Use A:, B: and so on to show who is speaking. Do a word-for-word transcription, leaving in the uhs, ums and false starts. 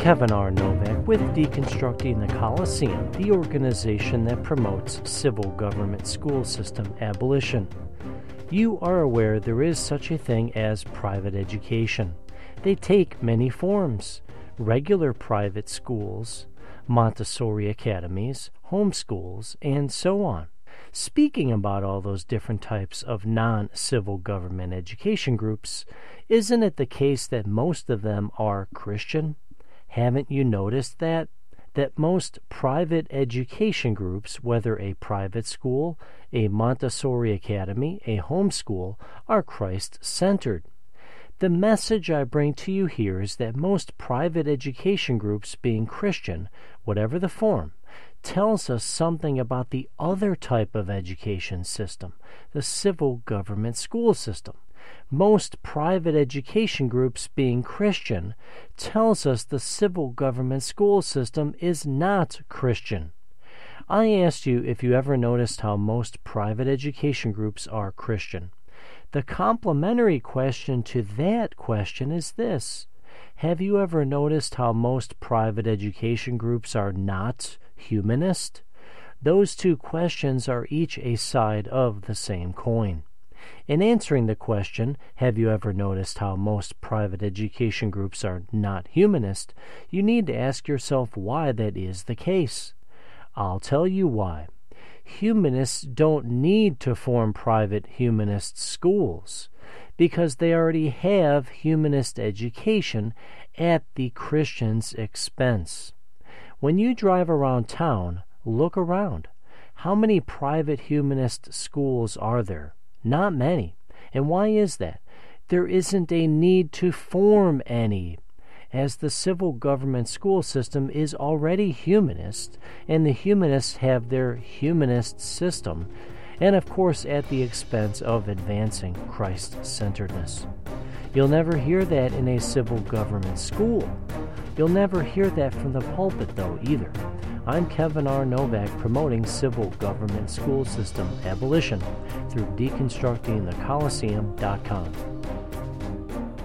A: Kevin R. Novak with Deconstructing the Coliseum, the organization that promotes civil government school system abolition. You are aware there is such a thing as private education. They take many forms: regular private schools, Montessori academies, homeschools, and so on. Speaking about all those different types of non-civil government education groups, isn't it the case that most of them are Christian? Haven't you noticed that? That most private education groups, whether a private school, a Montessori academy, a homeschool, are Christ-centered. The message I bring to you here is that most private education groups, being Christian, whatever the form, tells us something about the other type of education system, the civil government school system. Most private education groups, being Christian, tells us the civil government school system is not Christian. I asked you if you ever noticed how most private education groups are Christian. The complementary question to that question is this: have you ever noticed how most private education groups are not humanist? Those two questions are each a side of the same coin. In answering the question, have you ever noticed how most private education groups are not humanist, you need to ask yourself why that is the case. I'll tell you why. Humanists don't need to form private humanist schools because they already have humanist education at the Christian's expense. When you drive around town, look around. How many private humanist schools are there? Not many. And why is that? There isn't a need to form any, as the civil government school system is already humanist, and the humanists have their humanist system, and of course at the expense of advancing Christ-centeredness. You'll never hear that in a civil government school. You'll never hear that from the pulpit, though, either. I'm Kevin R. Novak, promoting civil government school system abolition through deconstructing the coliseum dot com.